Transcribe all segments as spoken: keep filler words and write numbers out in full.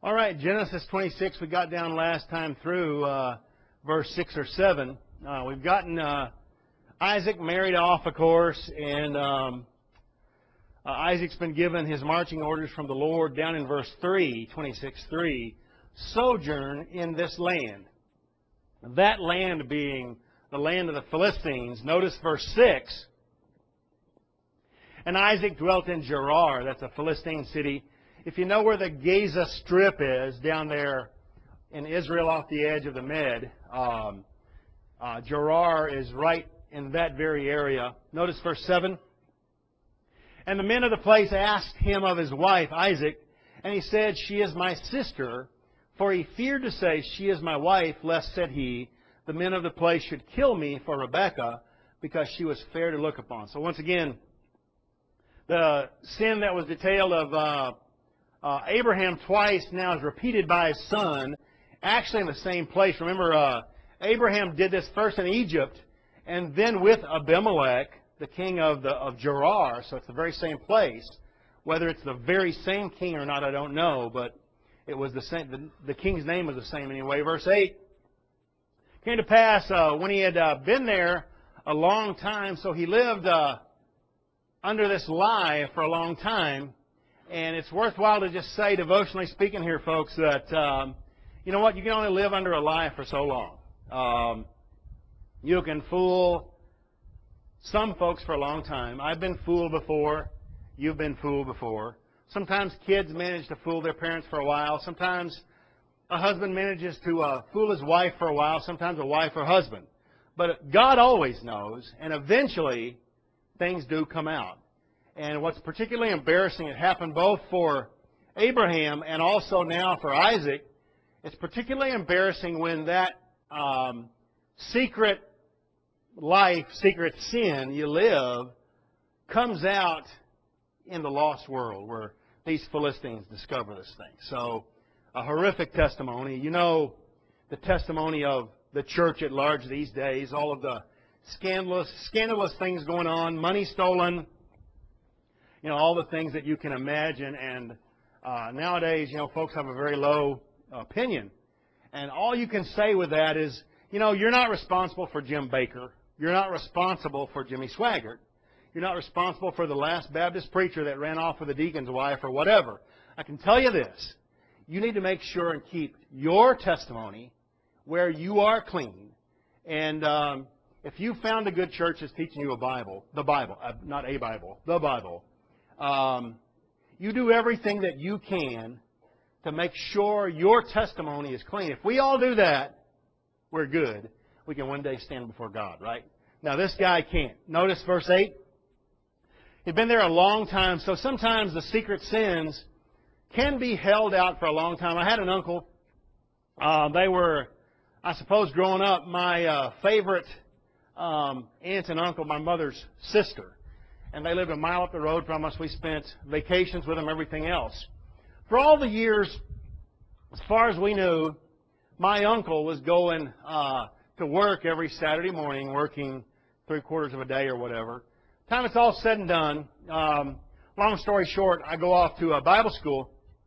All right, Genesis twenty-six, we got down last time through uh, verse six or seven. Uh, we've gotten uh, Isaac married off, of course, and um, uh, Isaac's been given his marching orders from the Lord down in verse three, twenty-six three, sojourn in this land. That land being the land of the Philistines. Notice verse six. And Isaac dwelt in Gerar, that's a Philistine city. If you know where the Gaza Strip is, down there in Israel off the edge of the Med, um, uh, Gerar is right in that very area. Notice verse seven. And the men of the place asked him of his wife, Isaac, and he said, She is my sister. For he feared to say, She is my wife, lest, said he, the men of the place should kill me for Rebekah, because she was fair to look upon. So once again, the sin that was detailed of uh, uh, Abraham twice now is repeated by his son, actually in the same place. Remember, uh, Abraham did this first in Egypt, and then with Abimelech, the king of the of Gerar. So it's the very same place. Whether it's the very same king or not, I don't know, but it was the same. The, the king's name was the same anyway. Verse eight. Came to pass uh, when he had uh, been there a long time, so he lived uh, under this lie for a long time. And it's worthwhile to just say, devotionally speaking here, folks, that, um, you know what, you can only live under a lie for so long. Um, you can fool some folks for a long time. I've been fooled before. You've been fooled before. Sometimes kids manage to fool their parents for a while. Sometimes a husband manages to uh, fool his wife for a while. Sometimes a wife or husband. But God always knows, and eventually things do come out. And what's particularly embarrassing, it happened both for Abraham and also now for Isaac. It's particularly embarrassing when that um, secret life, secret sin you live comes out in the lost world where these Philistines discover this thing. So, a horrific testimony. You know the testimony of the church at large these days, all of the scandalous, scandalous things going on, money stolen, you know, all the things that you can imagine. And uh, nowadays, you know, folks have a very low opinion. And all you can say with that is, you know, you're not responsible for Jim Baker. You're not responsible for Jimmy Swaggart. You're not responsible for the last Baptist preacher that ran off with a deacon's wife or whatever. I can tell you this. You need to make sure and keep your testimony where you are clean. And um, if you found a good church that's teaching you a Bible, the Bible, uh, not a Bible, the Bible, um, you do everything that you can to make sure your testimony is clean. If we all do that, we're good. We can one day stand before God, right? Now, this guy can't. Notice verse eight. He'd been there a long time, so sometimes the secret sins can be held out for a long time. I had an uncle. Uh, they were, I suppose, growing up, my uh, favorite um, aunt and uncle, my mother's sister. And they lived a mile up the road from us. We spent vacations with them, everything else. For all the years, as far as we knew, my uncle was going uh, to work every Saturday morning, working three quarters of a day or whatever. Time it's all said and done, um, long story short, I go off to a Bible school.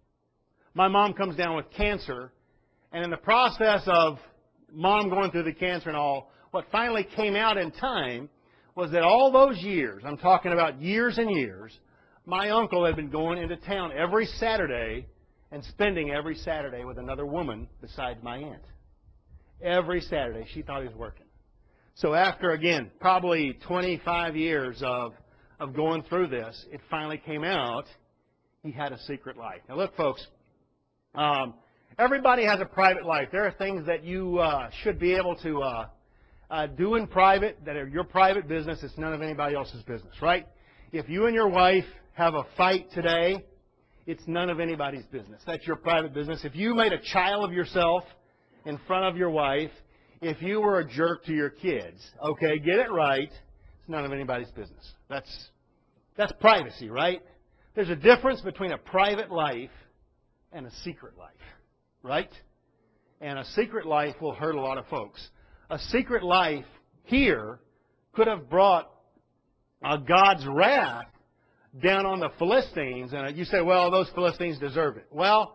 My mom comes down with cancer, and in the process of mom going through the cancer and all, what finally came out in time was that all those years, I'm talking about years and years, my uncle had been going into town every Saturday and spending every Saturday with another woman besides my aunt. Every Saturday. She thought he was working. So after, again, probably twenty-five years of, of going through this, it finally came out he had a secret life. Now look, folks, um, everybody has a private life. There are things that you uh, should be able to uh, uh, do in private that are your private business. It's none of anybody else's business, right? If you and your wife have a fight today, it's none of anybody's business. That's your private business. If you made a child of yourself in front of your wife, if you were a jerk to your kids, okay, get it right, it's none of anybody's business. That's, that's privacy, right? There's a difference between a private life and a secret life, right? And a secret life will hurt a lot of folks. A secret life here could have brought uh, God's wrath down on the Philistines. And you say, well, those Philistines deserve it. Well,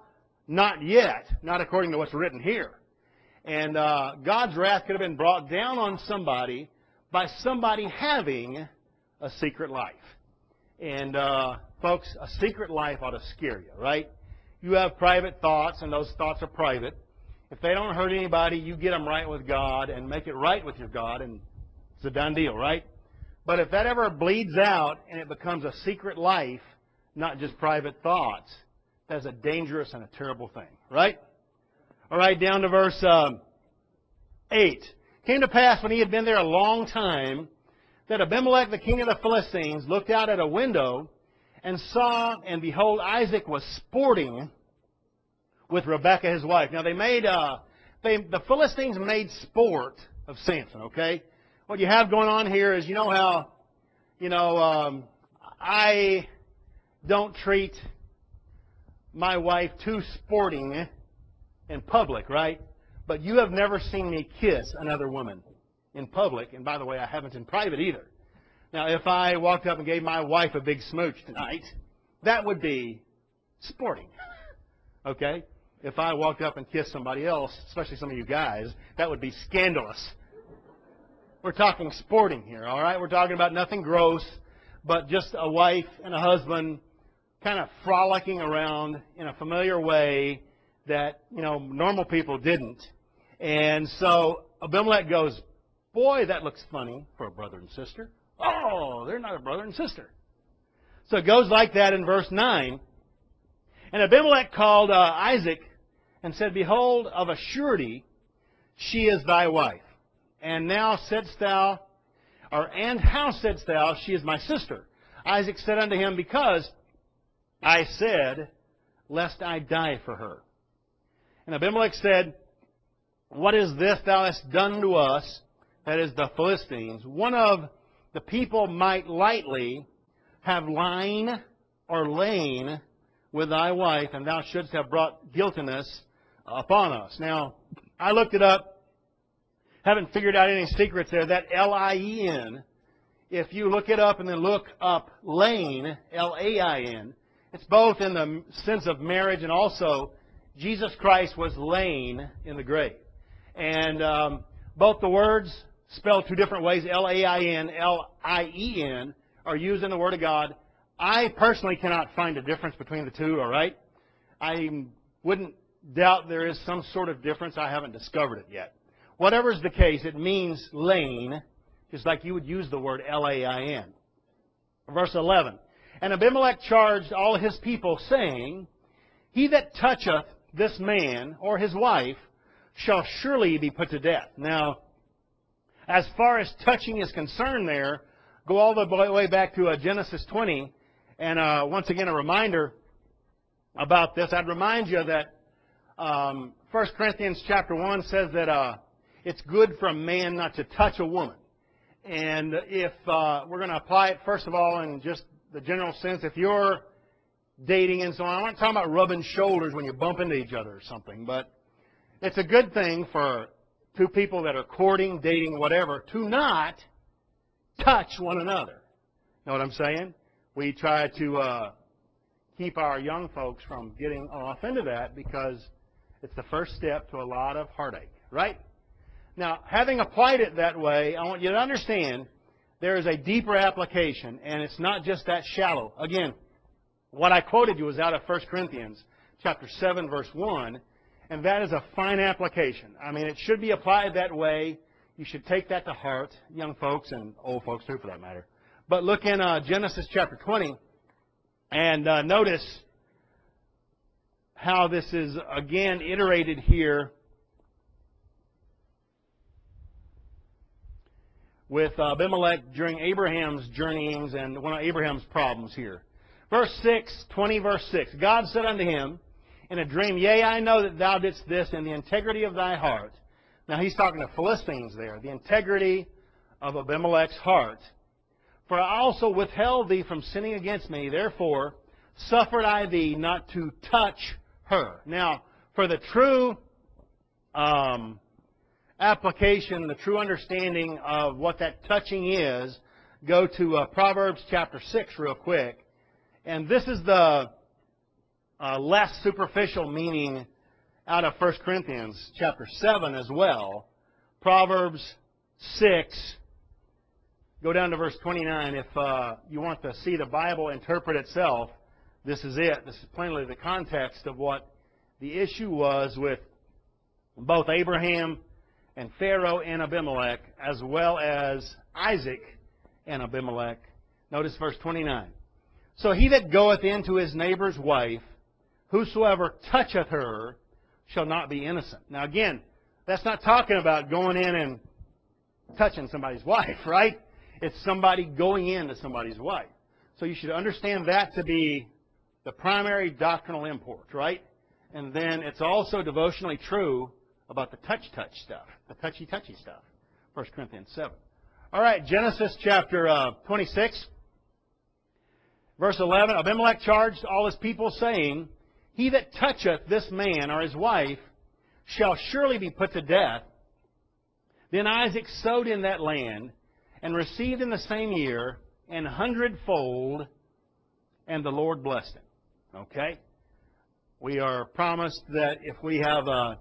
Not yet, not according to what's written here. And uh, God's wrath could have been brought down on somebody by somebody having a secret life. And uh, folks, a secret life ought to scare you, right? You have private thoughts, and those thoughts are private. If they don't hurt anybody, you get them right with God and make it right with your God, and it's a done deal, right? But if that ever bleeds out and it becomes a secret life, not just private thoughts, that's a dangerous and a terrible thing, right? All right, down to verse um, eight. Came to pass when he had been there a long time that Abimelech, the king of the Philistines, looked out at a window and saw, and behold, Isaac was sporting with Rebekah, his wife. Now, they made, uh, they, the Philistines made sport of Samson, okay? What you have going on here is, you know how, you know, um, I don't treat my wife too sporting in public, right? But you have never seen me kiss another woman in public. And by the way, I haven't in private either. Now, if I walked up and gave my wife a big smooch tonight, that would be sporting. Okay? If I walked up and kissed somebody else, especially some of you guys, that would be scandalous. We're talking sporting here, all right? We're talking about nothing gross, but just a wife and a husband kind of frolicking around in a familiar way that, you know, normal people didn't. And so Abimelech goes, boy, that looks funny for a brother and sister. Oh, they're not a brother and sister. So it goes like that in verse nine. And Abimelech called uh, Isaac and said, behold, of a surety, she is thy wife. And now saidst thou, or and how saidst thou, she is my sister? Isaac said unto him, because I said, lest I die for her. And Abimelech said, what is this thou hast done to us, that is the Philistines? One of the people might lightly have lying or lain with thy wife, and thou shouldst have brought guiltiness upon us. Now, I looked it up, haven't figured out any secrets there. That L I E N, if you look it up and then look up lain, L A I N, it's both in the sense of marriage and also Jesus Christ was lain in the grave. And um, both the words spelled two different ways, L A I N, L I E N, are used in the Word of God. I personally cannot find a difference between the two, all right? I wouldn't doubt there is some sort of difference. I haven't discovered it yet. Whatever is the case, it means lain, just like you would use the word L A I N. Verse eleven. And Abimelech charged all his people, saying, he that toucheth this man or his wife shall surely be put to death. Now, as far as touching is concerned there, go all the way back to uh, Genesis twenty. And uh, once again, a reminder about this. I'd remind you that um, First Corinthians chapter one says that uh, it's good for a man not to touch a woman. And if uh, we're going to apply it, first of all, in just the general sense, if you're dating and so on, I'm not talking about rubbing shoulders when you bump into each other or something, but it's a good thing for two people that are courting, dating, whatever, to not touch one another. Know what I'm saying? We try to uh, keep our young folks from getting off into that because it's the first step to a lot of heartache, right? Now, having applied it that way, I want you to understand there is a deeper application, and it's not just that shallow. Again, what I quoted you was out of First Corinthians chapter seven, verse one, and that is a fine application. I mean, it should be applied that way. You should take that to heart, young folks and old folks too, for that matter. But look in uh, Genesis chapter twenty, and uh, notice how this is again iterated here with Abimelech during Abraham's journeyings and one of Abraham's problems here. Verse six, twenty, verse six. God said unto him in a dream, yea, I know that thou didst this in the integrity of thy heart. Now he's talking to Philistines there. The integrity of Abimelech's heart. For I also withheld thee from sinning against me. Therefore suffered I thee not to touch her. Now, for the true um, application, the true understanding of what that touching is, go to uh, Proverbs chapter six real quick. And this is the uh, less superficial meaning out of First Corinthians chapter seven as well. Proverbs six, go down to verse twenty-nine. If uh, you want to see the Bible interpret itself, this is it. This is plainly the context of what the issue was with both Abraham and Pharaoh and Abimelech, as well as Isaac and Abimelech. Notice verse twenty-nine. So he that goeth into his neighbor's wife, whosoever toucheth her, shall not be innocent. Now again, that's not talking about going in and touching somebody's wife, right? It's somebody going into somebody's wife. So you should understand that to be the primary doctrinal import, right? And then it's also devotionally true about the touch-touch stuff, the touchy-touchy stuff. First Corinthians seven. All right, Genesis chapter uh, twenty-six, verse eleven. Abimelech charged all his people, saying, He that toucheth this man or his wife shall surely be put to death. Then Isaac sowed in that land, and received in the same year an hundredfold, and the Lord blessed him. Okay? We are promised that if we have a,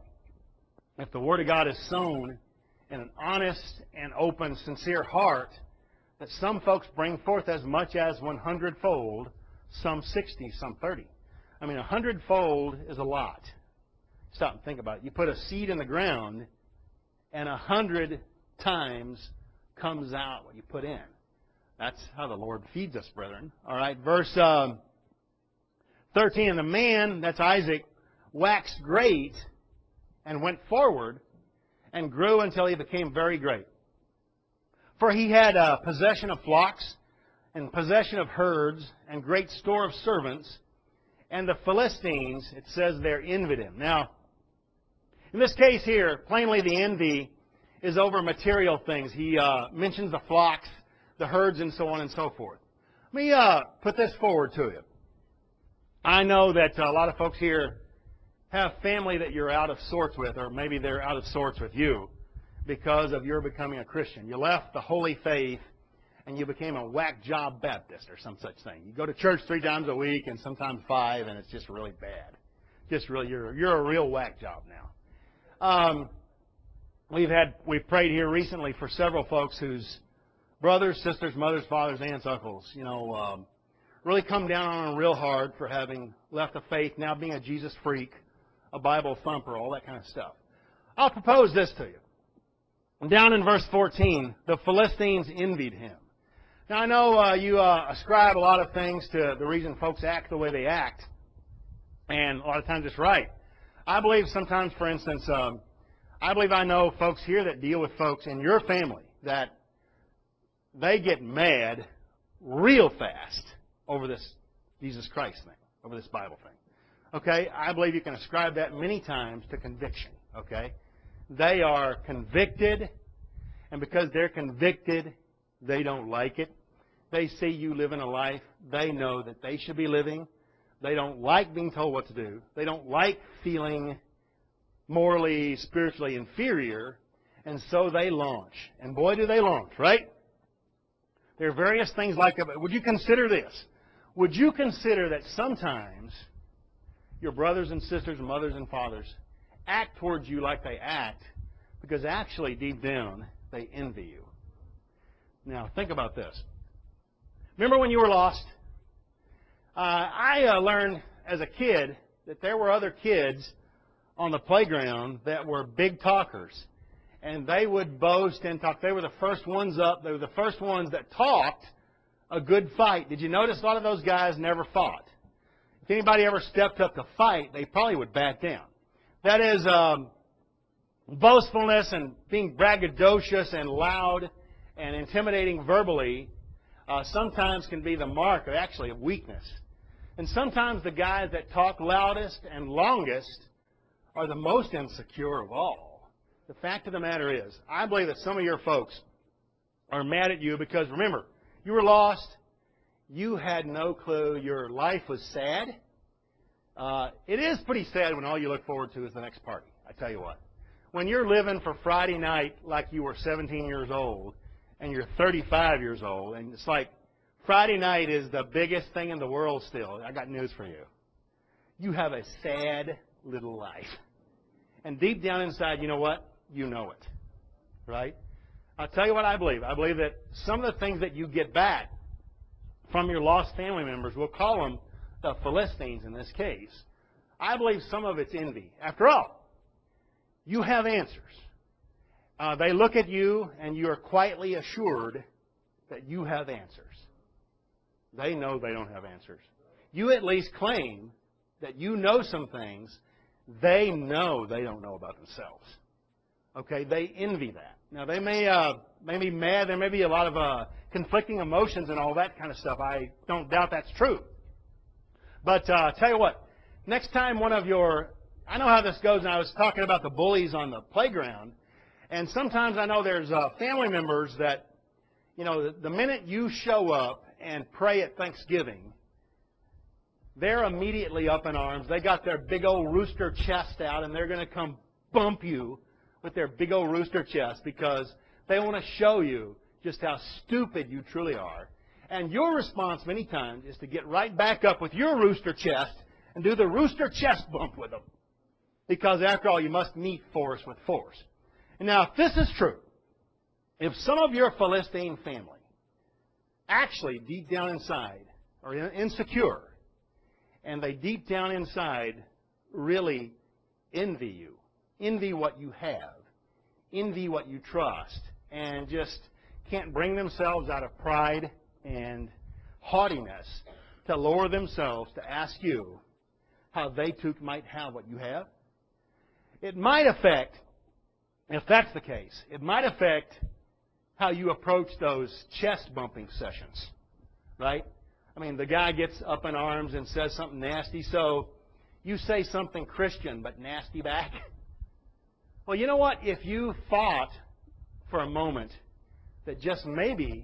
if the Word of God is sown in an honest and open, sincere heart, that some folks bring forth as much as one hundredfold, some sixty, some thirty. I mean, a hundredfold is a lot. Stop and think about it. You put a seed in the ground, and a hundred times comes out what you put in. That's how the Lord feeds us, brethren. All right, verse um, thirteen. And the man, that's Isaac, waxed great and went forward and grew until he became very great. For he had uh, possession of flocks and possession of herds and great store of servants. And the Philistines, it says there, envied him. Now, in this case here, plainly the envy is over material things. He uh, mentions the flocks, the herds, and so on and so forth. Let me uh, put this forward to you. I know that a lot of folks here have family that you're out of sorts with, or maybe they're out of sorts with you because of your becoming a Christian. You left the holy faith and you became a whack job Baptist or some such thing. You go to church three times a week and sometimes five, and it's just really bad. Just really, you're you're a real whack job now. Um, we've had we've prayed here recently for several folks whose brothers, sisters, mothers, fathers, aunts, uncles, you know, um, really come down on them real hard for having left the faith, now being a Jesus freak, a Bible thumper, all that kind of stuff. I'll propose this to you. Down in verse fourteen, the Philistines envied him. Now, I know uh, you uh, ascribe a lot of things to the reason folks act the way they act, and a lot of times it's right. I believe sometimes, for instance, um, I believe I know folks here that deal with folks in your family that they get mad real fast over this Jesus Christ thing, over this Bible thing. Okay? I believe you can ascribe that many times to conviction. Okay? They are convicted, and because they're convicted, they don't like it. They see you living a life they know that they should be living. They don't like being told what to do. They don't like feeling morally, spiritually inferior, and so they launch. And boy, do they launch, right? There are various things like that. Would you consider this? Would you consider that sometimes your brothers and sisters, mothers and fathers act towards you like they act because actually deep down they envy you? Now, think about this. Remember when you were lost? Uh, I uh, learned as a kid that there were other kids on the playground that were big talkers. And they would boast and talk. They were the first ones up. They were the first ones that talked a good fight. Did you notice a lot of those guys never fought? If anybody ever stepped up to fight, they probably would back down. That is, um, boastfulness and being braggadocious and loud and intimidating verbally uh, sometimes can be the mark, of, actually, of weakness. And sometimes the guys that talk loudest and longest are the most insecure of all. The fact of the matter is, I believe that some of your folks are mad at you because, remember, you were lost. You had no clue. Your life was sad. Uh, it is pretty sad when all you look forward to is the next party. I tell you what. When you're living for Friday night like you were seventeen years old and you're thirty-five years old, and it's like Friday night is the biggest thing in the world still, I got news for you. you have a sad little life. And deep down inside, you know what? You know it. Right? I'll tell you what I believe. I believe that some of the things that you get back from your lost family members, we'll call them the Philistines in this case, I believe some of it's envy. After all, you have answers. Uh, they look at you and you are quietly assured that you have answers. They know they don't have answers. You at least claim that you know some things they know they don't know about themselves. Okay, they envy that. Now, they may, uh, may be mad. There may be a lot of uh, conflicting emotions and all that kind of stuff. I don't doubt that's true. But uh, tell you what, next time one of your, I know how this goes, and I was talking about the bullies on the playground, and sometimes I know there's uh, family members that, you know, the, the minute you show up and pray at Thanksgiving, they're immediately up in arms. They got their big old rooster chest out, and they're going to come bump you with their big old rooster chest because they want to show you just how stupid you truly are. And your response many times is to get right back up with your rooster chest and do the rooster chest bump with them. Because after all, you must meet force with force. And now, if this is true, if some of your Philistine family actually deep down inside are insecure, and they deep down inside really envy you, envy what you have, envy what you trust, and just can't bring themselves out of pride and haughtiness to lower themselves to ask you how they too might have what you have, it might affect, if that's the case, it might affect how you approach those chest bumping sessions, right? I mean, the guy gets up in arms and says something nasty, so you say something Christian but nasty back. Well, you know what? If you thought for a moment that just maybe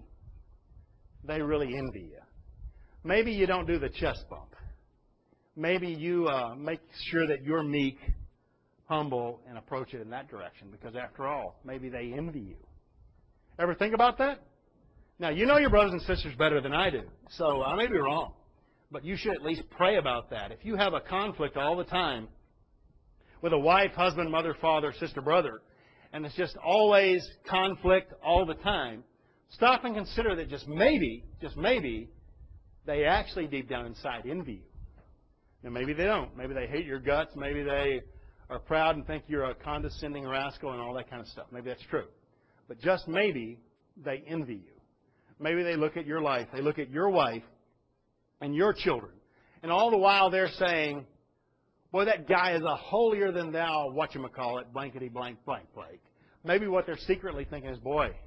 they really envy you, maybe you don't do the chest bump. Maybe you uh, make sure that you're meek, humble, and approach it in that direction because, after all, maybe they envy you. Ever think about that? Now, you know your brothers and sisters better than I do, so I may be wrong, but you should at least pray about that. If you have a conflict all the time with a wife, husband, mother, father, sister, brother, and it's just always conflict all the time, stop and consider that just maybe, just maybe, they actually deep down inside envy you. Now, maybe they don't. Maybe they hate your guts. Maybe they are proud and think you're a condescending rascal and all that kind of stuff. Maybe that's true. But just maybe they envy you. Maybe they look at your life, they look at your wife and your children, and all the while they're saying, boy, that guy is a holier-than-thou, whatchamacallit, blankety-blank, blank, blank. Maybe what they're secretly thinking is, boy,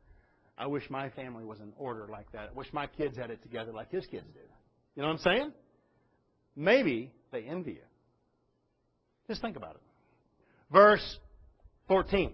I wish my family was in order like that. I wish my kids had it together like his kids do. You know what I'm saying? Maybe they envy you. Just think about it. Verse fourteen.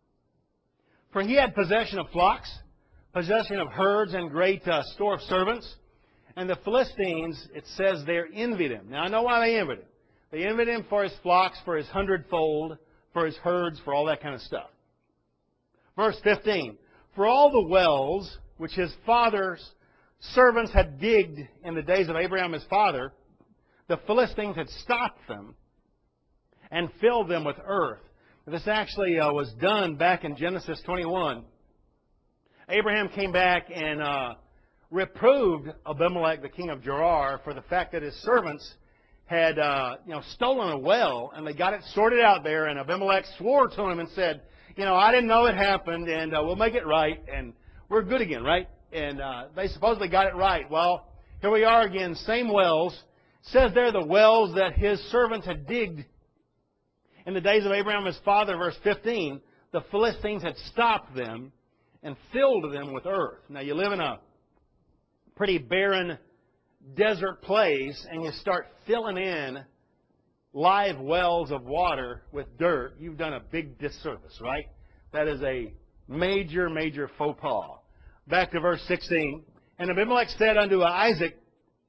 For he had possession of flocks, possession of herds, and great uh, store of servants. And the Philistines, it says there, envied him. Now, I know why they envied him. They envied him for his flocks, for his hundredfold, for his herds, for all that kind of stuff. Verse fifteen. For all the wells which his father's servants had digged in the days of Abraham his father, the Philistines had stopped them and filled them with earth. This actually uh, was done back in Genesis twenty-one. Abraham came back and uh, reproved Abimelech, the king of Gerar, for the fact that his servants had uh, you know, stolen a well, and they got it sorted out there, and Abimelech swore to him and said, you know, I didn't know it happened, and uh, we'll make it right, and we're good again, right? And uh, they supposedly got it right. Well, here we are again, same wells. It says there the wells that his servants had digged in the days of Abraham his father, verse fifteen, the Philistines had stopped them and filled them with earth. Now, you live in a pretty barren desert place, and you start filling in live wells of water with dirt, you've done a big disservice, right? That is a major, major faux pas. Back to verse sixteen. And Abimelech said unto Isaac,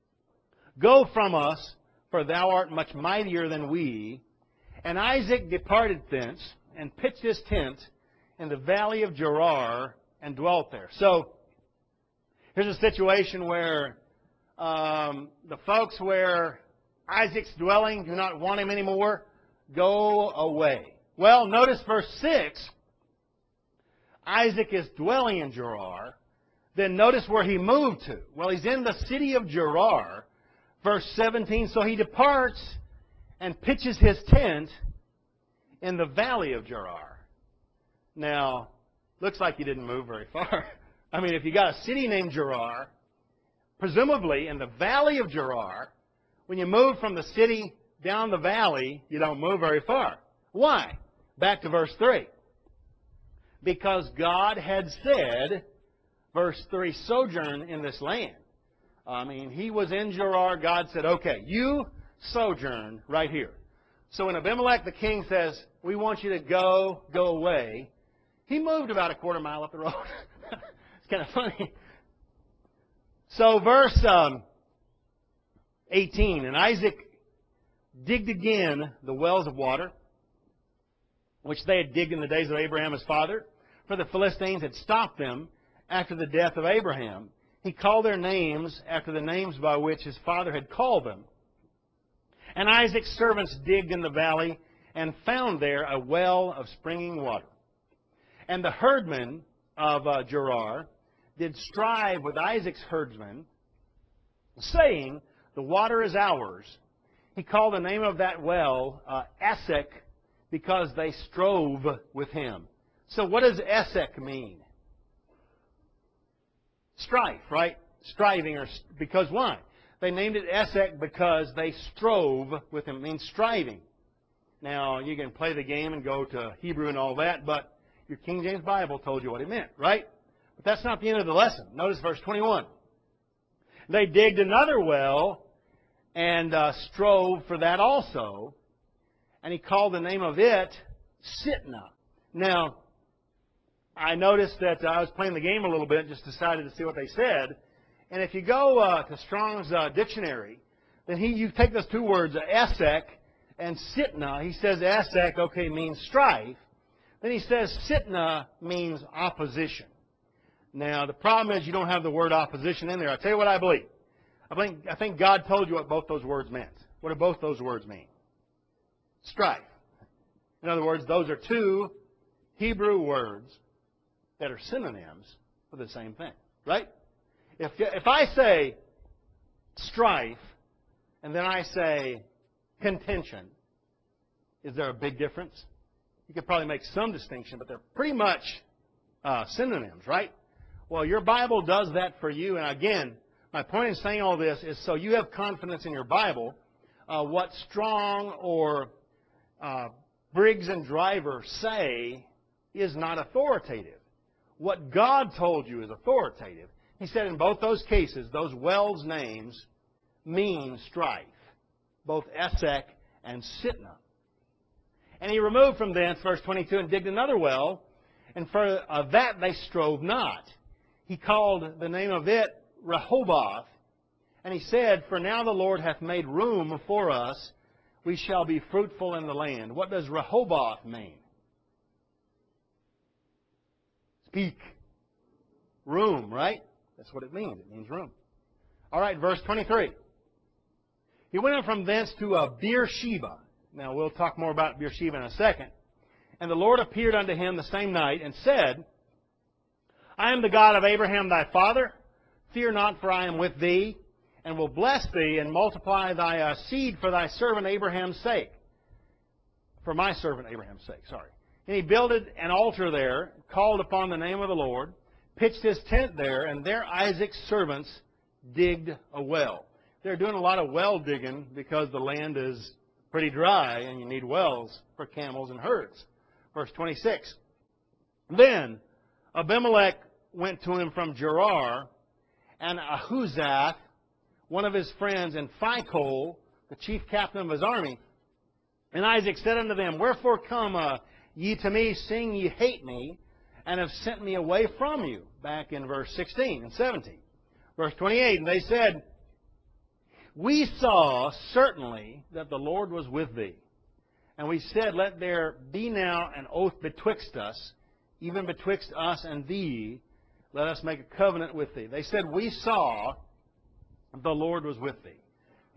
Go from us, for thou art much mightier than we. And Isaac departed thence, and pitched his tent in the valley of Gerar, and dwelt there. So, here's a situation where um, the folks where Isaac's dwelling, do not want him anymore, go away. Well, notice verse six. Isaac is dwelling in Gerar. Then notice where he moved to. Well, he's in the city of Gerar. Verse seventeen, so he departs and pitches his tent in the valley of Gerar. Now, looks like he didn't move very far. I mean, if you got a city named Gerar, presumably in the valley of Gerar, when you move from the city down the valley, you don't move very far. Why? Back to verse three. Because God had said, verse three, sojourn in this land. I mean, he was in Gerar. God said, okay, you sojourn right here. So when Abimelech the king says, we want you to go, go away, he moved about a quarter mile up the road. It's kind of funny. So verse um, eighteen, and Isaac digged again the wells of water, which they had digged in the days of Abraham his father, for the Philistines had stopped them after the death of Abraham. He called their names after the names by which his father had called them. And Isaac's servants digged in the valley and found there a well of springing water. And the herdmen of uh, Gerar did strive with Isaac's herdsmen, saying, the water is ours. He called the name of that well uh, Esek, because they strove with him. So what does Esek mean? Strife, right? Striving, or because why? They named it Esek because they strove with him. It means striving. Now, you can play the game and go to Hebrew and all that, but your King James Bible told you what it meant, right? But that's not the end of the lesson. Notice verse twenty-one. They digged another well and uh, strove for that also, and he called the name of it Sitnah. Now, I noticed that uh, I was playing the game a little bit, just decided to see what they said. And if you go uh, to Strong's uh, dictionary, then he you take those two words, uh, Esek and Sitnah. He says Esek, okay, means strife. Then he says Sitnah means opposition. Now, the problem is you don't have the word opposition in there. I'll tell you what I believe. I think, I think God told you what both those words meant. What do both those words mean? Strife. In other words, those are two Hebrew words that are synonyms for the same thing. Right? If, if I say strife and then I say contention, is there a big difference? You could probably make some distinction, but they're pretty much uh, synonyms, right? Well, your Bible does that for you. And again, my point in saying all this is so you have confidence in your Bible. Uh, what Strong or uh, Briggs and Driver say is not authoritative. What God told you is authoritative. He said in both those cases, those wells' names mean strife, both Esek and Sitnah. And he removed from thence, verse twenty-two, and digged another well, and for uh, that they strove not. He called the name of it Rehoboth, and he said, for now the Lord hath made room for us, we shall be fruitful in the land. What does Rehoboth mean? Speak. Room, right? That's what it means. It means room. All right, verse twenty-three. He went up from thence to uh, Beersheba. Now, we'll talk more about Beersheba in a second. And the Lord appeared unto him the same night and said, I am the God of Abraham thy father. Fear not, for I am with thee, and will bless thee, and multiply thy uh, seed for thy servant Abraham's sake. For my servant Abraham's sake, sorry. And he builded an altar there, called upon the name of the Lord, pitched his tent there, and there Isaac's servants digged a well. They're doing a lot of well digging because the land is pretty dry, and you need wells for camels and herds. Verse twenty-six. Then Abimelech went to him from Gerar, and Ahuzath, one of his friends, and Phicol, the chief captain of his army. And Isaac said unto them, wherefore come uh, ye to me, seeing ye hate me, and have sent me away from you? Back in verse sixteen and seventeen. Verse twenty-eight, and they said, we saw certainly that the Lord was with thee. And we said, let there be now an oath betwixt us, even betwixt us and thee. Let us make a covenant with thee. They said, we saw the Lord was with thee.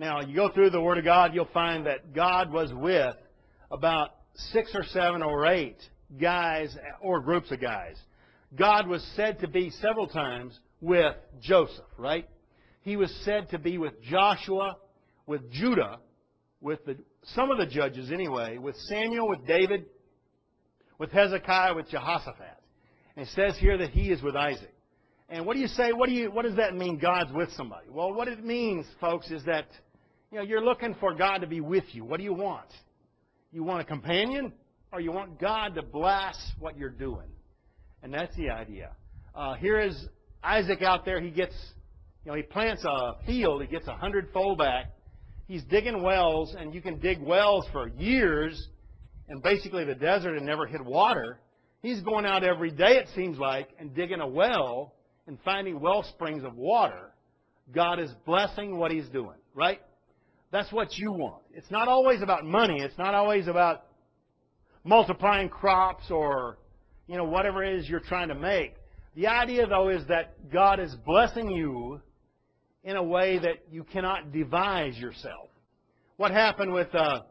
Now, you go through the Word of God, you'll find that God was with about six or seven or eight guys or groups of guys. God was said to be several times with Joseph, right? He was said to be with Joshua, with Judah, with the, some of the judges anyway, with Samuel, with David, with Hezekiah, with Jehoshaphat. And it says here that he is with Isaac. And what do you say? What do you? What does that mean? God's with somebody. Well, what it means, folks, is that you know you're looking for God to be with you. What do you want? You want a companion, or you want God to bless what you're doing? And that's the idea. Uh, here is Isaac out there. He gets, you know, he plants a field. He gets a hundredfold back. He's digging wells, and you can dig wells for years, and basically the desert and never hit water. He's going out every day, it seems like, and digging a well and finding well springs of water. God is blessing what he's doing, right? That's what you want. It's not always about money. It's not always about multiplying crops or, you know, whatever it is you're trying to make. The idea, though, is that God is blessing you in a way that you cannot devise yourself. What happened with uh,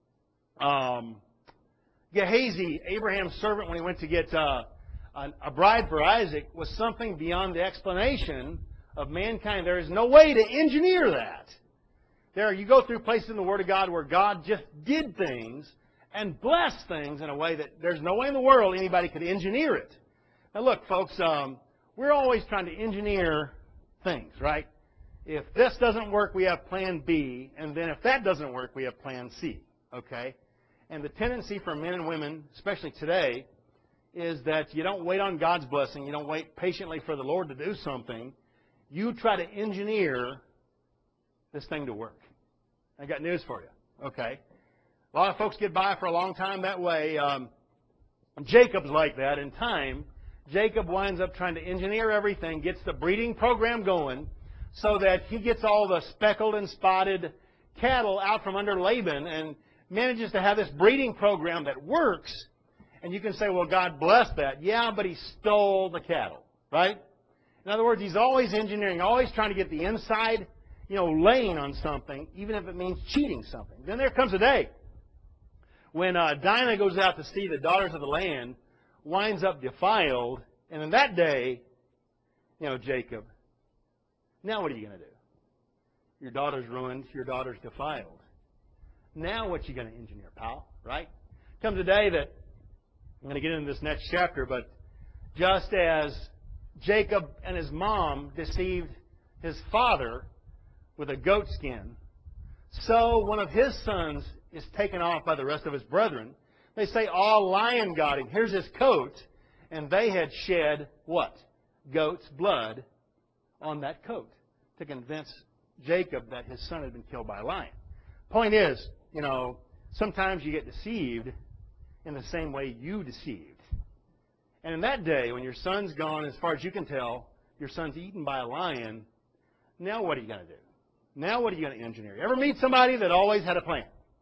um, Gehazi, Abraham's servant, when he went to get uh, a bride for Isaac, was something beyond the explanation of mankind. There is no way to engineer that. There, you go through places in the Word of God where God just did things and blessed things in a way that there's no way in the world anybody could engineer it. Now look, folks, um, we're always trying to engineer things, right? If this doesn't work, we have plan B, and then if that doesn't work, we have plan C, okay? And the tendency for men and women, especially today, is that you don't wait on God's blessing. You don't wait patiently for the Lord to do something. You try to engineer this thing to work. I got news for you, okay? A lot of folks get by for a long time that way. Um, Jacob's like that. In time, Jacob winds up trying to engineer everything, gets the breeding program going so that he gets all the speckled and spotted cattle out from under Laban and manages to have this breeding program that works. And you can say, well, God blessed that. Yeah, but he stole the cattle, right? In other words, he's always engineering, always trying to get the inside, you know, laying on something, even if it means cheating something. Then there comes a day when uh, Dinah goes out to see the daughters of the land, winds up defiled, and in that day, you know, Jacob, now what are you going to do? Your daughter's ruined, your daughter's defiled. Now what you going to engineer, pal, right? Comes a day that, I'm going to get into this next chapter, but just as Jacob and his mom deceived his father with a goat skin, so one of his sons is taken off by the rest of his brethren. They say, all lion got him. Here's his coat. And they had shed what? Goat's blood on that coat to convince Jacob that his son had been killed by a lion. Point is, you know, sometimes you get deceived in the same way you deceived. And in that day, when your son's gone, as far as you can tell, your son's eaten by a lion, now what are you going to do? Now what are you going to engineer? You ever meet somebody that always had a plan?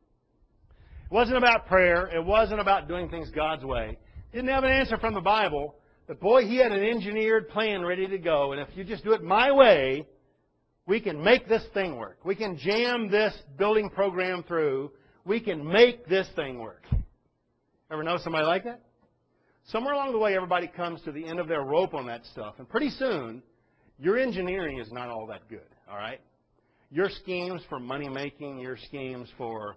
It wasn't about prayer. It wasn't about doing things God's way. Didn't have an answer from the Bible. But boy, he had an engineered plan ready to go. And if you just do it my way, we can make this thing work. We can jam this building program through. We can make this thing work. Ever know somebody like that? Somewhere along the way, everybody comes to the end of their rope on that stuff. And pretty soon, your engineering is not all that good. All right? Your schemes for money making, your schemes for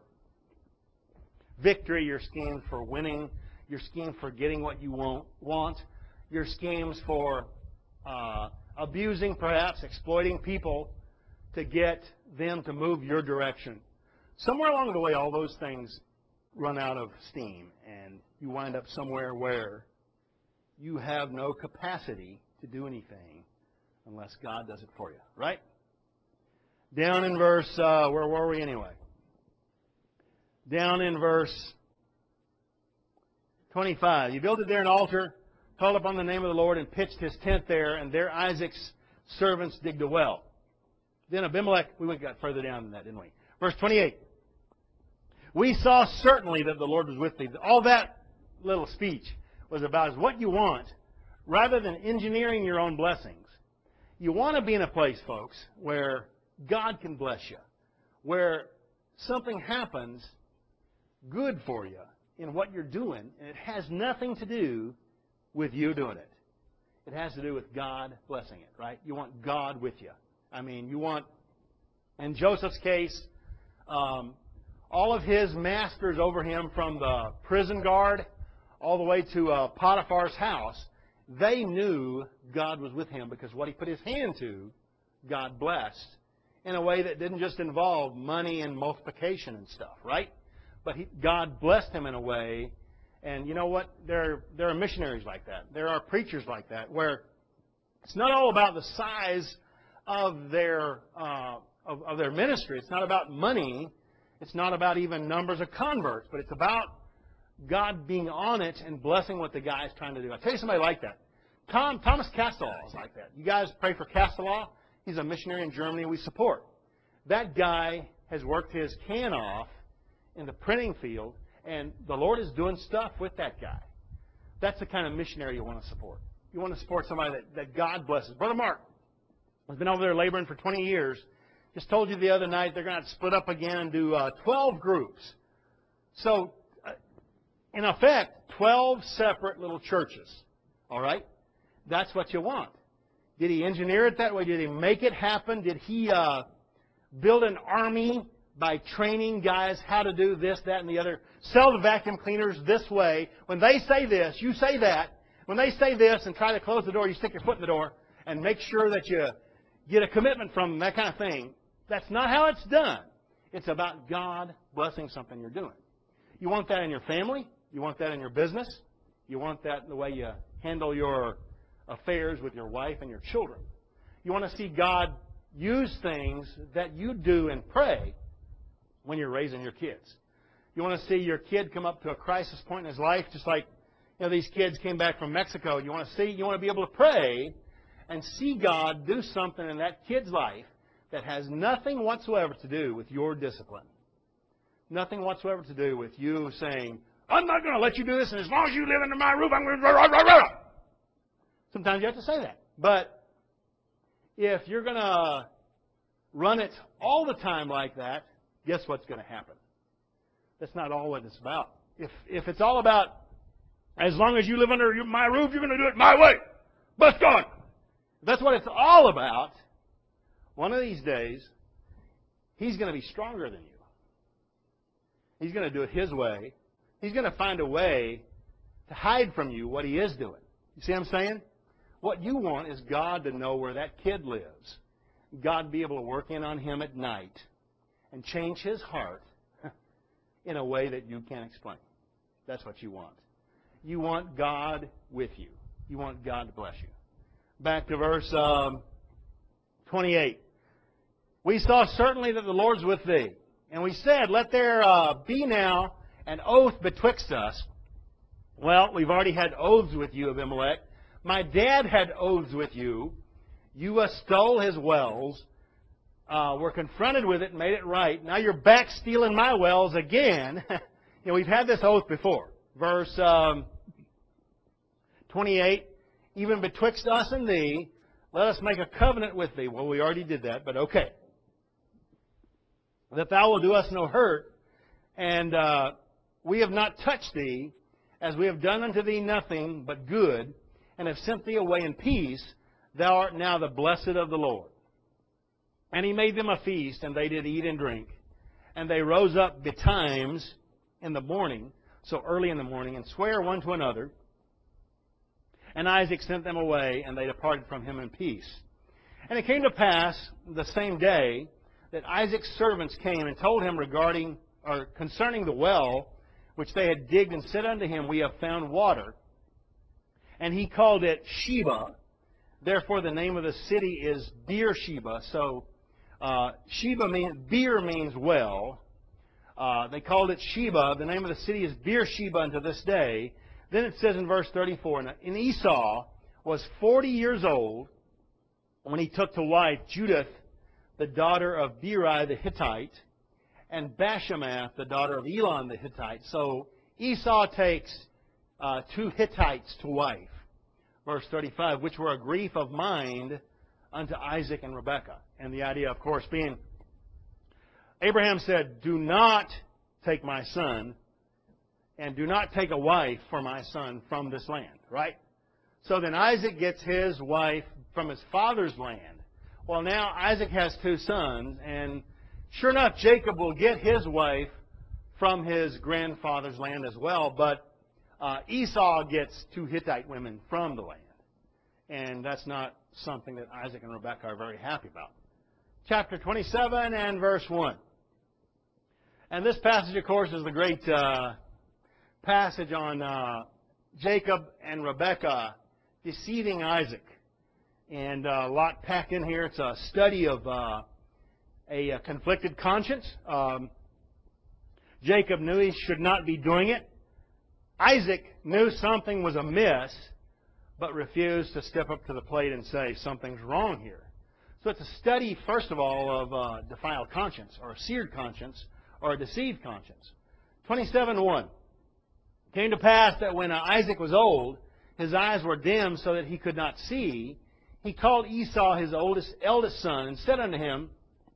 victory, your schemes for winning, your scheme for getting what you want, your schemes for uh, abusing, perhaps, exploiting people to get them to move your direction. Somewhere along the way, all those things run out of steam, and you wind up somewhere where you have no capacity to do anything unless God does it for you, right? Down in verse, uh, where were we anyway? Down in verse twenty-five. He built there an altar, called upon the name of the Lord, and pitched his tent there, and there Isaac's servants digged a well. Then Abimelech, we went got further down than that, didn't we? Verse twenty-eight. We saw certainly that the Lord was with thee. All that little speech was about is what you want, rather than engineering your own blessings. You want to be in a place, folks, where God can bless you. where something happens good for you in what you're doing, and it has nothing to do with you doing it. It has to do with God blessing it, right? You want God with you. I mean, you want, in Joseph's case, um, all of his masters over him, from the prison guard all the way to uh, Potiphar's house, they knew God was with him because what he put his hand to, God blessed in a way that didn't just involve money and multiplication and stuff, right? But he, God blessed him in a way, and you know what? There, there are missionaries like that. There are preachers like that, where it's not all about the size of their uh, of, of their ministry. It's not about money. It's not about even numbers of converts, but it's about God being on it and blessing what the guy is trying to do. I'll tell you somebody like that. Tom, Thomas Castelaw is like that. You guys pray for Castelaw. He's a missionary in Germany we support. That guy has worked his can off in the printing field, and the Lord is doing stuff with that guy. That's the kind of missionary you want to support. You want to support somebody that, that God blesses. Brother Mark has been over there laboring for twenty years. Just told you the other night they're going to split up again and do uh, twelve groups. So, uh, in effect, twelve separate little churches. All right? That's what you want. Did he engineer it that way? Did he make it happen? Did he uh, build an army by training guys how to do this, that, and the other? Sell the vacuum cleaners this way. When they say this, you say that. When they say this and try to close the door, you stick your foot in the door and make sure that you get a commitment from them, that kind of thing. That's not how it's done. It's about God blessing something you're doing. You want that in your family. You want that in your business. You want that in the way you handle your affairs with your wife and your children. You want to see God use things that you do and pray when you're raising your kids. You want to see your kid come up to a crisis point in his life, just like you know these kids came back from Mexico. You want to see, you want to be able to pray and see God do something in that kid's life that has nothing whatsoever to do with your discipline. Nothing whatsoever to do with you saying, I'm not going to let you do this, and as long as you live under my roof, I'm going to... Sometimes you have to say that. But if you're going to run it all the time like that, guess what's going to happen? That's not all what it's about. If, if it's all about, as long as you live under my roof, you're going to do it my way. Bless God. If that's what it's all about, one of these days, he's going to be stronger than you. He's going to do it his way. He's going to find a way to hide from you what he is doing. You see what I'm saying? What you want is God to know where that kid lives. God be able to work in on him at night and change his heart in a way that you can't explain. That's what you want. You want God with you. You want God to bless you. Back to verse um, twenty-eight. We saw certainly that the Lord's with thee. And we said, let there uh, be now an oath betwixt us. Well, we've already had oaths with you, Abimelech. My dad had oaths with you. You uh, stole his wells. Uh, were confronted with it and made it right. Now you're back stealing my wells again. you know, we've had this oath before. Verse um, twenty-eight. Even betwixt us and thee, let us make a covenant with thee. Well, we already did that, but okay. That thou wilt do us no hurt, and uh, we have not touched thee, as we have done unto thee nothing but good, and have sent thee away in peace. Thou art now the blessed of the Lord. And he made them a feast, and they did eat and drink. And they rose up betimes in the morning, so early in the morning, and sware one to another. And Isaac sent them away, and they departed from him in peace. And it came to pass the same day that Isaac's servants came and told him regarding or concerning the well which they had digged, and said unto him, we have found water. And he called it Sheba. Therefore the name of the city is Beersheba. So uh, Sheba means, Beer means well. Uh, they called it Sheba. The name of the city is Beersheba unto this day. Then it says in verse thirty-four, and Esau was forty years old when he took to wife Judith, the daughter of Beri the Hittite, and Bashemath, the daughter of Elon the Hittite. So Esau takes uh, two Hittites to wife. Verse thirty-five, which were a grief of mind unto Isaac and Rebekah. And the idea, of course, being Abraham said, do not take my son, and do not take a wife for my son from this land, right? So then Isaac gets his wife from his father's land. Well, now Isaac has two sons, and sure enough, Jacob will get his wife from his grandfather's land as well, but uh, Esau gets two Hittite women from the land. And that's not something that Isaac and Rebekah are very happy about. Chapter twenty-seven and verse one. And this passage, of course, is the great uh, passage on uh, Jacob and Rebekah deceiving Isaac. And uh, a lot packed in here. It's a study of uh, a, a conflicted conscience. Um, Jacob knew he should not be doing it. Isaac knew something was amiss, but refused to step up to the plate and say, something's wrong here. So it's a study, first of all, of uh, defiled conscience, or a seared conscience, or a deceived conscience. twenty-seven one. It came to pass that when uh, Isaac was old, his eyes were dim so that he could not see. He called Esau his oldest, eldest son, and said unto him,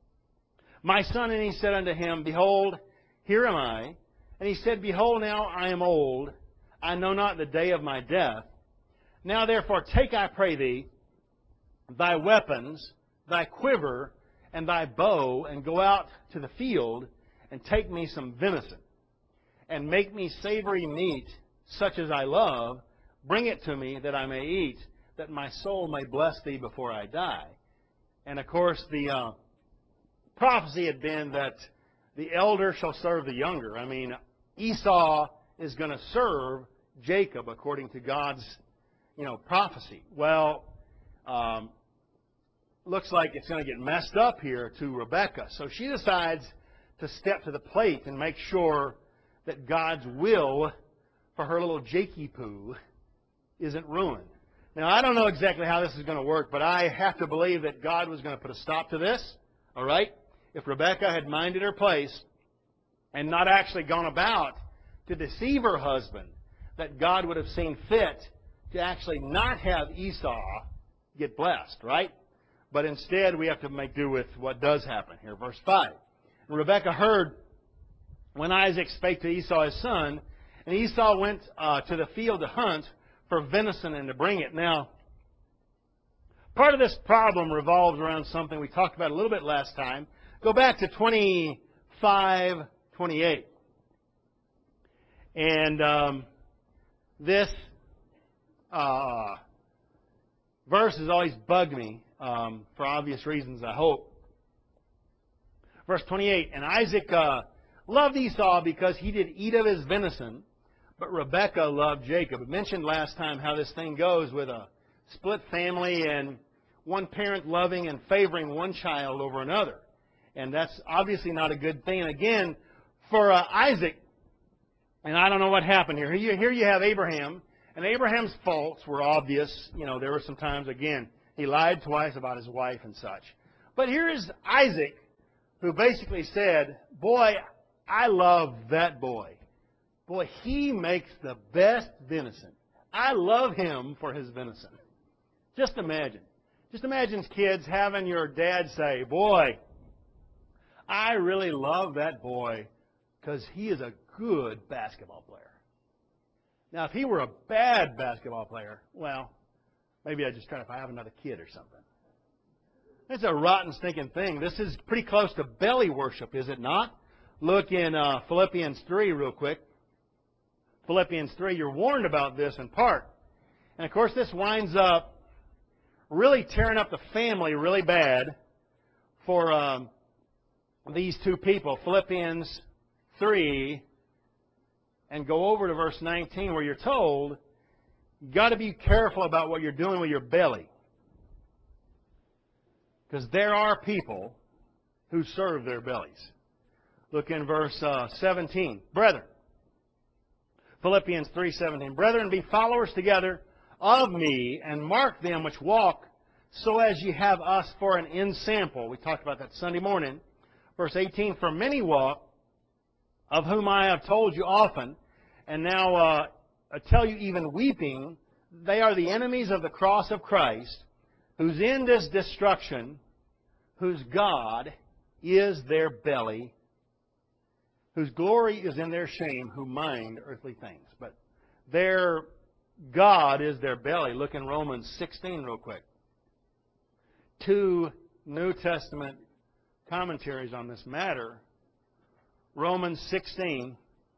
my son, and he said unto him, behold, here am I. And he said, behold, now I am old. I know not the day of my death. Now therefore take, I pray thee, thy weapons, thy quiver, and thy bow, and go out to the field, and take me some venison, and make me savory meat, such as I love. Bring it to me, that I may eat, that my soul may bless thee before I die. And of course, the uh, prophecy had been that the elder shall serve the younger. I mean, Esau is going to serve Jacob according to God's, you know, prophecy. Well, um, looks like it's going to get messed up here to Rebekah. So she decides to step to the plate and make sure that God's will for her little Jakey-poo isn't ruined. Now, I don't know exactly how this is going to work, but I have to believe that God was going to put a stop to this, all right? If Rebekah had minded her place and not actually gone about to deceive her husband, that God would have seen fit to actually not have Esau get blessed, right? But instead, we have to make do with what does happen here. Verse five. And Rebekah heard when Isaac spake to Esau his son, and Esau went uh, to the field to hunt for venison and to bring it. Now, part of this problem revolves around something we talked about a little bit last time. Go back to twenty-five twenty-eight. And um, this uh, verse has always bugged me, um, for obvious reasons, I hope. Verse twenty-eight, and Isaac uh, loved Esau because he did eat of his venison, but Rebekah loved Jacob. I mentioned last time how this thing goes with a split family and one parent loving and favoring one child over another. And that's obviously not a good thing. And again, for uh, Isaac, and I don't know what happened here. Here you, here you have Abraham, and Abraham's faults were obvious. You know, there were some times, again, he lied twice about his wife and such. But here is Isaac, who basically said, boy, I love that boy. Boy, he makes the best venison. I love him for his venison. Just imagine. Just imagine kids having your dad say, boy, I really love that boy because he is a good basketball player. Now, if he were a bad basketball player, well, maybe I'd just try to have another kid or something. It's a rotten, stinking thing. This is pretty close to belly worship, is it not? Look in uh, Philippians three real quick. Philippians three, you're warned about this in part. And, of course, this winds up really tearing up the family really bad for um, these two people. Philippians three, and go over to verse nineteen where you're told, you've got to be careful about what you're doing with your belly. Because there are people who serve their bellies. Look in verse uh, seventeen. Brethren, Philippians three seventeen. Brethren, be followers together of me, and mark them which walk, so as ye have us for an ensample. We talked about that Sunday morning. Verse eighteen, for many walk, of whom I have told you often, and now uh, I tell you even weeping, they are the enemies of the cross of Christ, whose end is destruction, whose God is their belly, whose glory is in their shame, who mind earthly things. But their God is their belly. Look in Romans sixteen real quick. Two New Testament commentaries on this matter. Romans sixteen.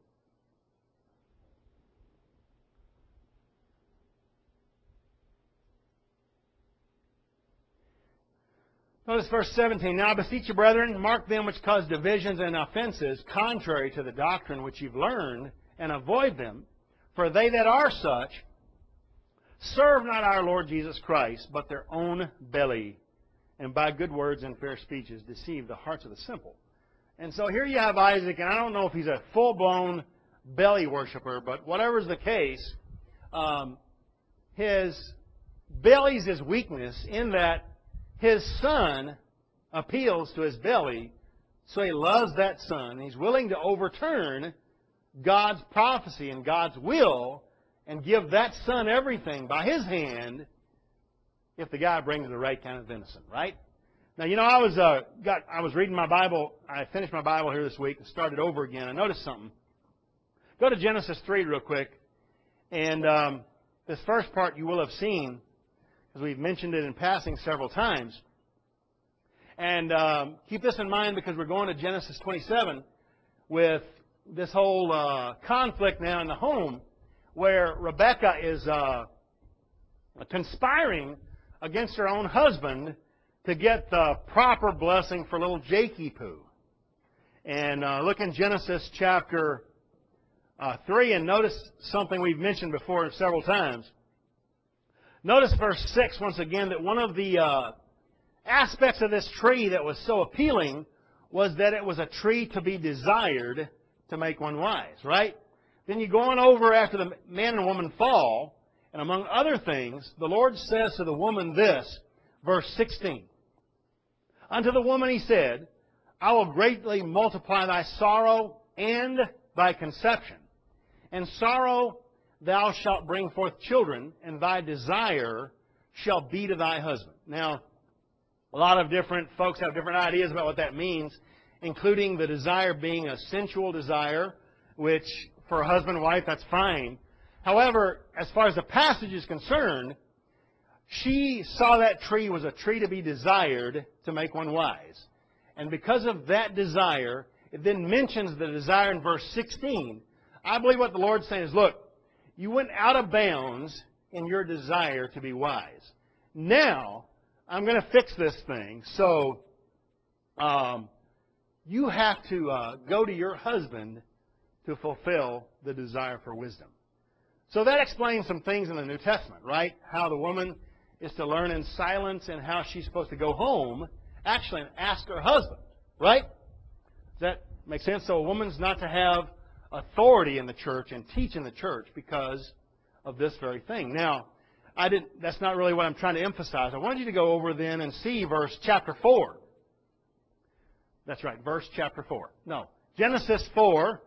Notice verse seventeen. Now I beseech you, brethren, mark them which cause divisions and offenses, contrary to the doctrine which you've learned, and avoid them. For they that are such serve not our Lord Jesus Christ, but their own belly, and by good words and fair speeches deceive the hearts of the simple. And so here you have Isaac, and I don't know if he's a full-blown belly worshiper, but whatever's the case, um, his belly's his weakness in that his son appeals to his belly, so he loves that son. He's willing to overturn God's prophecy and God's will and give that son everything by his hand if the guy brings the right kind of venison, right? Now, you know, I was uh, got I was reading my Bible. I finished my Bible here this week and started over again. I noticed something. Go to Genesis three real quick. And um, this first part you will have seen, because we've mentioned it in passing several times. And um, keep this in mind because we're going to Genesis twenty-seven with this whole uh, conflict now in the home where Rebekah is uh, conspiring against her own husband to get the proper blessing for little Jakey-Poo. And uh, look in Genesis chapter uh, three and notice something we've mentioned before several times. Notice verse six once again, that one of the uh, aspects of this tree that was so appealing was that it was a tree to be desired to make one wise, right? Then you go on over after the man and woman fall, and among other things, the Lord says to the woman this, verse sixteen. Unto the woman he said, I will greatly multiply thy sorrow and thy conception. And sorrow thou shalt bring forth children, and thy desire shall be to thy husband. Now, a lot of different folks have different ideas about what that means, including the desire being a sensual desire, which for a husband and wife, that's fine. However, as far as the passage is concerned, she saw that tree was a tree to be desired to make one wise. And because of that desire, it then mentions the desire in verse sixteen. I believe what the Lord's saying is, look, you went out of bounds in your desire to be wise. Now, I'm going to fix this thing. So, um, you have to uh, go to your husband to fulfill the desire for wisdom. So that explains some things in the New Testament, right? How the woman is to learn in silence and how she's supposed to go home, actually, and ask her husband, right? Does that make sense? So a woman's not to have authority in the church and teach in the church because of this very thing. Now, I didn't. That's not really what I'm trying to emphasize. I wanted you to go over then and see verse chapter four. That's right, verse chapter four. No, Genesis four.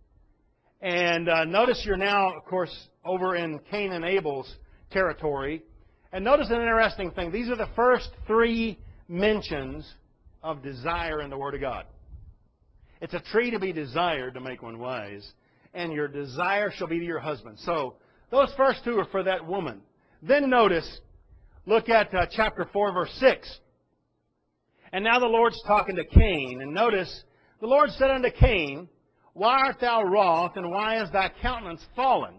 And uh, notice you're now, of course, over in Cain and Abel's territory. And notice an interesting thing. These are the first three mentions of desire in the Word of God. It's a tree to be desired to make one wise, and your desire shall be to your husband. So those first two are for that woman. Then notice, look at uh, chapter four, verse six. And now the Lord's talking to Cain. And notice, the Lord said unto Cain, Why art thou wroth, and why is thy countenance fallen?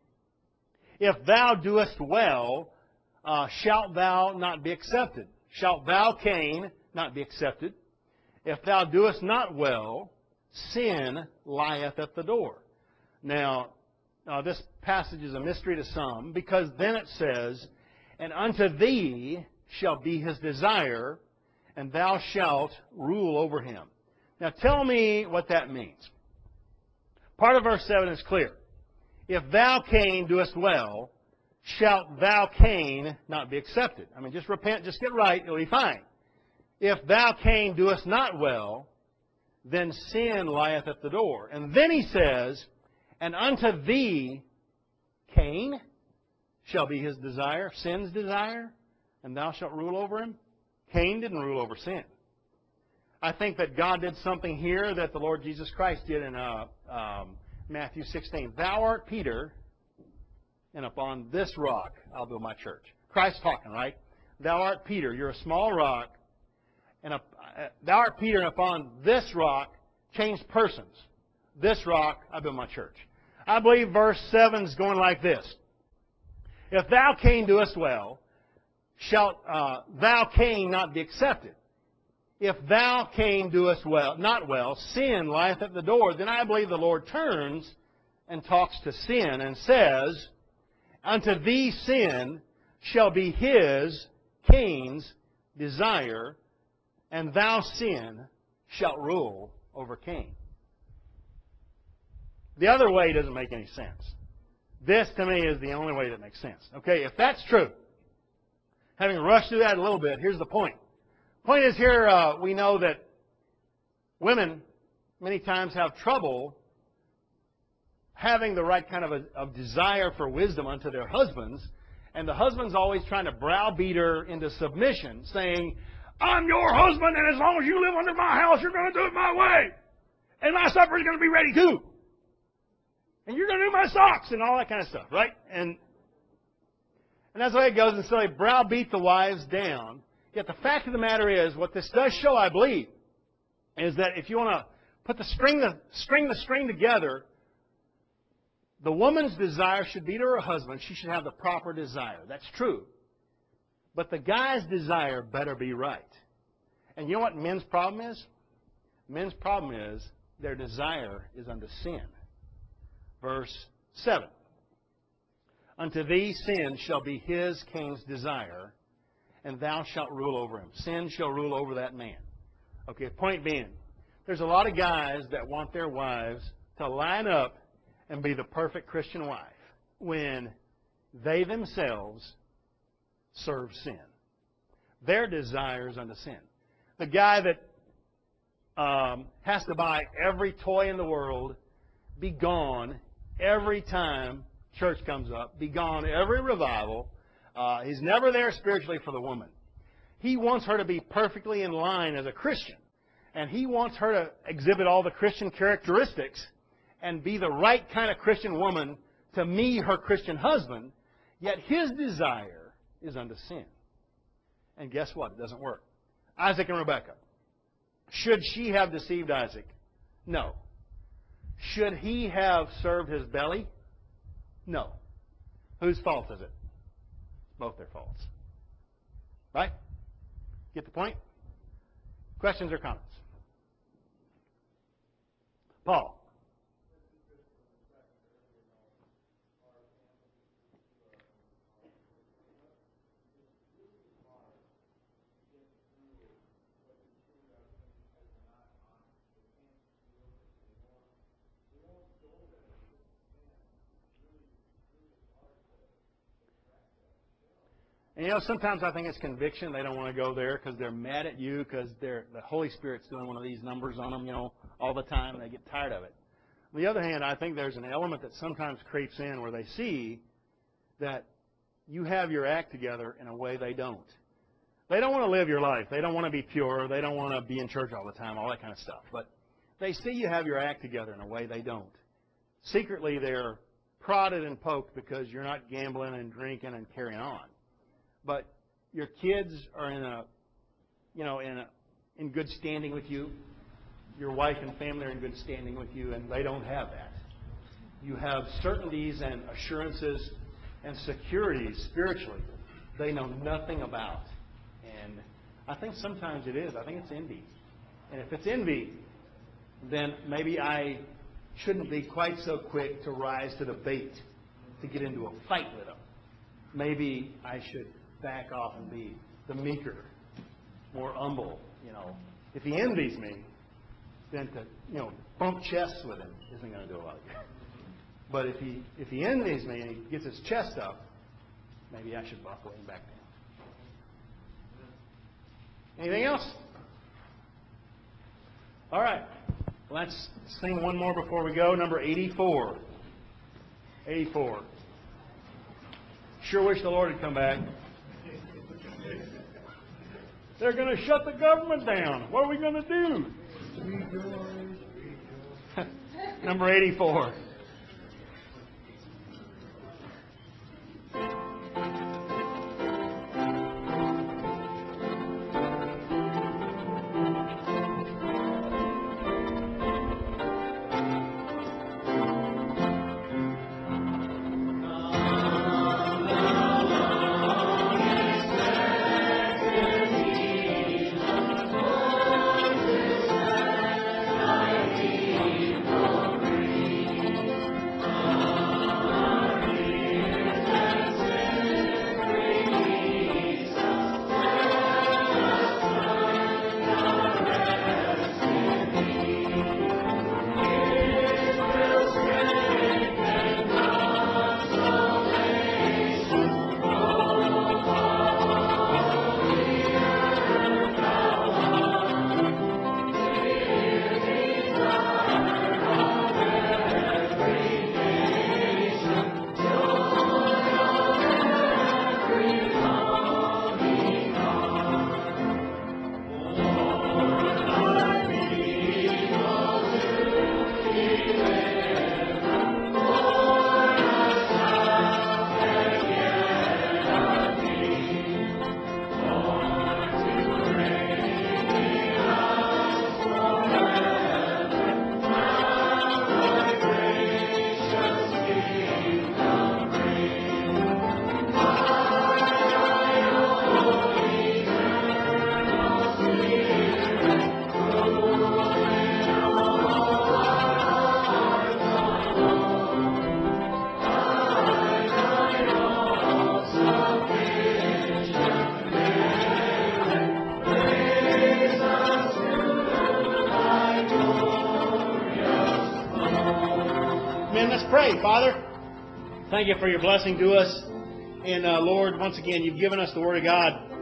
If thou doest well, uh, shalt thou not be accepted? Shalt thou, Cain, not be accepted? If thou doest not well, sin lieth at the door. Now, uh, this passage is a mystery to some, because then it says, And unto thee shall be his desire, and thou shalt rule over him. Now tell me what that means. Part of verse seven is clear. If thou, Cain, doest well, shalt thou, Cain, not be accepted. I mean, just repent, just get right, it'll be fine. If thou, Cain, doest not well, then sin lieth at the door. And then he says, And unto thee, Cain, shall be his desire, sin's desire, and thou shalt rule over him. Cain didn't rule over sin. I think that God did something here that the Lord Jesus Christ did in uh, um, Matthew sixteen. Thou art Peter, and upon this rock I'll build my church. Christ talking, right? Thou art Peter. You're a small rock. And a, uh, thou art Peter, and upon this rock, changed persons. This rock I build my church. I believe verse seven is going like this. If thou, Cain, doest well, shalt uh, thou, Cain, not be accepted. If thou, Cain, doest well, not well, sin lieth at the door. Then I believe the Lord turns and talks to sin and says, unto thee sin shall be his, Cain's, desire, and thou, sin, shalt rule over Cain. The other way doesn't make any sense. This, to me, is the only way that makes sense. Okay, if that's true, having rushed through that a little bit, here's the point. The point is here, uh, we know that women many times have trouble having the right kind of, a, of desire for wisdom unto their husbands, and the husband's always trying to browbeat her into submission, saying, I'm your husband, and as long as you live under my house, you're going to do it my way. And my supper's going to be ready too. And you're going to do my socks and all that kind of stuff, right? And and that's the way it goes. And so they browbeat the wives down. Yet the fact of the matter is, what this does show, I believe, is that if you want to put the string, the string the string together, the woman's desire should be to her husband. She should have the proper desire. That's true. But the guy's desire better be right. And you know what men's problem is? Men's problem is their desire is unto sin. Verse seven. Unto thee sin shall be his, Cain's, desire, and thou shalt rule over him. Sin shall rule over that man. Okay, point being, there's a lot of guys that want their wives to line up and be the perfect Christian wife when they themselves serve sin. Their desires unto sin. The guy that um, has to buy every toy in the world, be gone every time church comes up, be gone every revival. Uh, he's never there spiritually for the woman. He wants her to be perfectly in line as a Christian. And he wants her to exhibit all the Christian characteristics and be the right kind of Christian woman to me, her Christian husband. Yet his desire is unto sin. And guess what? It doesn't work. Isaac and Rebekah. Should she have deceived Isaac? No. Should he have served his belly? No. Whose fault is it? Both their faults. Right? Get the point? Questions or comments? Paul. And you know, sometimes I think it's conviction. They don't want to go there because they're mad at you because they're the Holy Spirit's doing one of these numbers on them, you know, all the time, and they get tired of it. On the other hand, I think there's an element that sometimes creeps in where they see that you have your act together in a way they don't. They don't want to live your life. They don't want to be pure. They don't want to be in church all the time, all that kind of stuff. But they see you have your act together in a way they don't. Secretly, they're prodded and poked because you're not gambling and drinking and carrying on. But your kids are in a, you know, in a, in good standing with you. Your wife and family are in good standing with you, and they don't have that. You have certainties and assurances and securities spiritually they know nothing about. And I think sometimes it is. I think it's envy. And if it's envy, then maybe I shouldn't be quite so quick to rise to the bait to get into a fight with them. Maybe I should back off and be the meeker, more humble, you know. If he envies me, then to, you know, bump chests with him isn't going to do a lot of good. But if he if he envies me and he gets his chest up, maybe I should buckle him back down. Anything else? All right. Let's sing one more before we go. Number eighty-four. eighty-four. Sure wish the Lord had come back. They're going to shut the government down. What are we going to do? Number eighty-four. Amen. Let's pray. Father, thank you for your blessing to us. And uh, Lord, once again, you've given us the Word of God